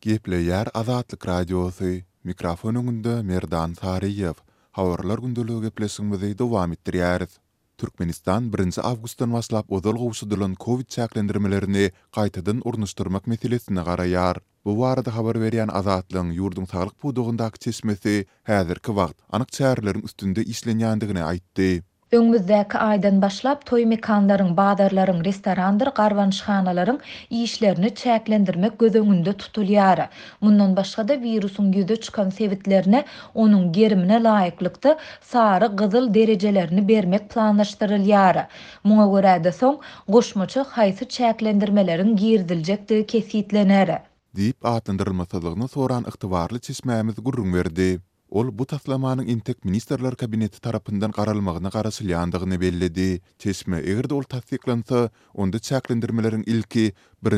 Gepleyer Azatlyk Radiosu, mikrofonunda Merdan Sariyev. Hawarlar gündölügi gepleşigimizi dowam etdirýäris. Türkmenistan 1 awgustdan başlap ozal gowşudylan Covid çäklendirmelerini gaýtadan urnuşdyrmak meselesine garaýar. Bu barada habar berýän Azatlyň ýurdun saglyk pudugundaky çeşmesi häzirki wagt anyk çärelerin üstünde işlenýändigini aýtdy. Öňümüzdäki aýdan başlap toý mekanlaryň, bazarlaryň, restorandyr, garwanşhanalaryň işlerini çäklendirmek göz öňünde tutulýar. Mundan başga da virusyň ýüze çykan sebitlerine onuň gerimine laýyklykda sary, gyzyl derejelerini bermek planlaşdyrylýar. Muňa görä de soň goşmaça haýsy çäklendirmeleriň girdiljektigi kesitlener. Diýip atlandyrylmasalygyny soran ygtybarly çeşmämiz gurrun berdi. Ol bu taslamanyň Intek Ministrler Kabineti tarapyndan garalmagyna garaşylýandygyny bellidi. Çeşme egerde ol tasdiklansa, onda çäklendirmeleriň ilki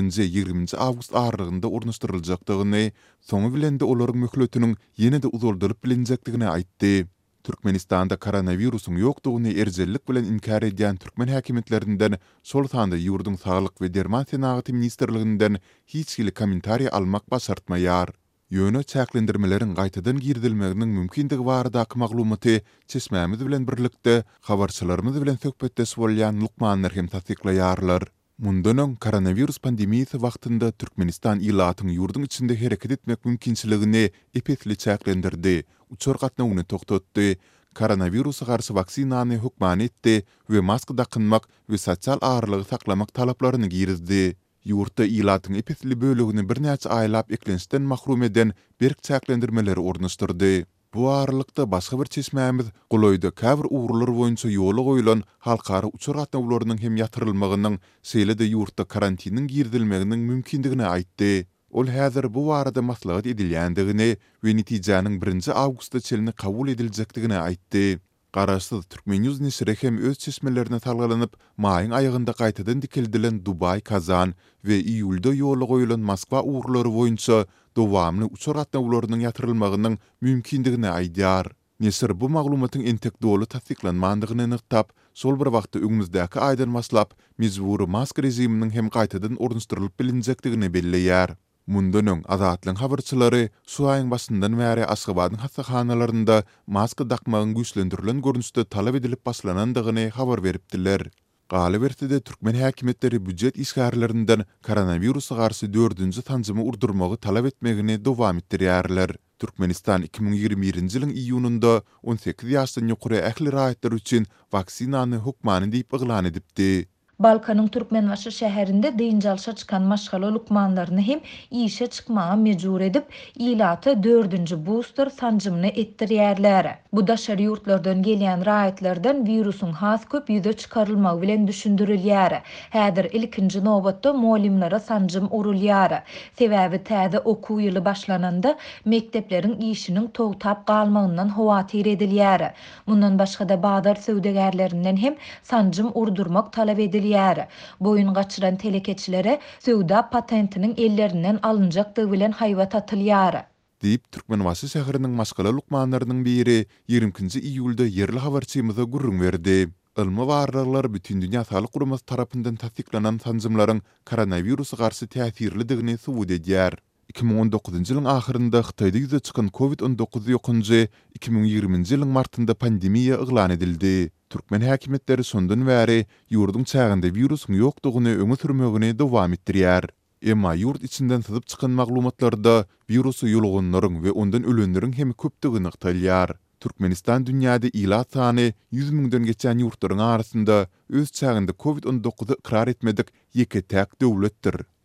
1-20 awgust aralygynda urnuşdyryljakdygyny, soňu bilen de olaryň möhletiniň ýene-de uzaldyryp bilinjekdigini aýtdy. Türkmenistanda koronawirusyň ýokdugyny erjellik bilen inkar edýän türkmen häkimetlerinden şol sanda ýurdun saglyk we derman senaty ministrliginden hiç kili kommentariýa almak başartmaýar. Ýöne çäklendirmelerin gaýtadan girdilmeginiň mümkindigi baradaky maglumaty çeşmämiz bilen birlikde habarçylarymyz bilen söhbetdeşip bolýan Lukmanlar hem tasdiklaýarlar. Mundan öň koronavirus pandemiýasy wagtynda Türkmenistan ilatyň ýurdun içinde hereket etmek mümkinçiligini epetli çäklendirdi. Uçur gatnawyny toktatdy. Koronavirusy garşy vaksinany hukman etdi we maska takynmak we sosial aýrylygy saklamak talaplaryny girizdi. Ýurtda ilatyň epetli bölegini bir näçe aýlap eklenişden mahrum eden berk çäklendirmeleri ornaşdyrdy. Bu aralykda başga bir çeşmämiz Guloýda käbir uğurlar boýunça ýola goýulan halkara uçur gatnawlarynyň hem ýatyrylmagynyň seýlede ýurtda karantiniň girdilmeginiň mümkindigini aýtdy. Ol häzir bu barada maslahat edilýändigini we netijäniň 1 awgustda çelini kabul ediljekdigini aýtdy. Garaşsyz Türkmennews nesri hem öz çeşmelerine talgalanyp, maýyň aýagynda gaýtadan dikildilen Dubay, Kazan we iýulda ýola goýulan Moskwa uğurlary boýunça dowamly uçur gatnawlarynyň ýatyrylmagynyň mümkindigini aýdýar. Nesir bu maglumatyň entek dolu tasdiklanmandygyny ynykdap, şol bir wagtda öňümüzdäki aýdan başlap mezburi maska rejiminiň hem gaýtadan ornuşdyrylyp bilinjekdigini belleýär. Mundan öň Azatlyň habarçylary şu aýyň başyndan bäri Aşgabatyň hastaxanalarynda maska takmagyň güýçlendirilen görnüşde talap edilip başlanandygyny habar beripdiler. Galy bertide türkmen häkimetleri büdjet işgärlerinden koronawirusa garşy 4-nji tanjymy urdurmagy talap etmegini dowam etdirýärler. Türkmenistan 2021-nji ýylyň iýununda 18 ýaşdan ýokary ähli raýatlar üçin vaksinany hukmany diýip eglan edipdi. Balkanyň Türkmenbaşy şäherinde diýinjalşa çykan maşgala lukmanlaryny hem işe çykmaga mejbur edip, ilaty 4-nji booster sanjymyny etdirýärler. Bu da şäher ýurtlardan gelýän raýatlardan virusyň has köp ýüze çykarylmagy bilen düşündirilýär. Häzir ilkinji nobatda molimlere sanjym urulýar. Sebäbi täze okuw ýyly başlananda mektepleriň işiniň togtap galmagyndan howatyr edilýär. Mundan başga da bazar söwdegärlerinden hem sanjym urdurmak talap edilýär. Boyun gaçyran telekeçilere söwda patentiniň ellerinden alınjakdygy bilen haýbat atylýar. Diýip Türkmenbaşy şäheriniň maşgala lukmanlarynyň biri 20-nji iýulda yerli habarçymyza gurrun berdi. Ilmi barraglar bütün dünýä saglyk guramasy tarapyndan tasdiklanan sanjymlaryň koronawirusa garşy täsirlidigini subut edýär. 2019-njy ýylyň ahyrynda Hytaýda ýüze çykan Covid-19 ýokynjy 2020-nji ýylyň martynda pandemiýa eglan edildi. Türkmen häkimetleri sondan bäri ýurdun çäginde virusyň ýokdugyny öňe sürmegini dowam etdirýär. Emma ýurt içinden syzyp çykan maglumatlarda virusy ýolgonlaryň we ondan ölenleriň hem köpdigini yktalýar. Türkmenistan dünýäde ilat sany 100 000-den geçen ýurtlaryň arasynda öz çäginde Covid-19 ikrar etmedik ýeke täk döwletdir.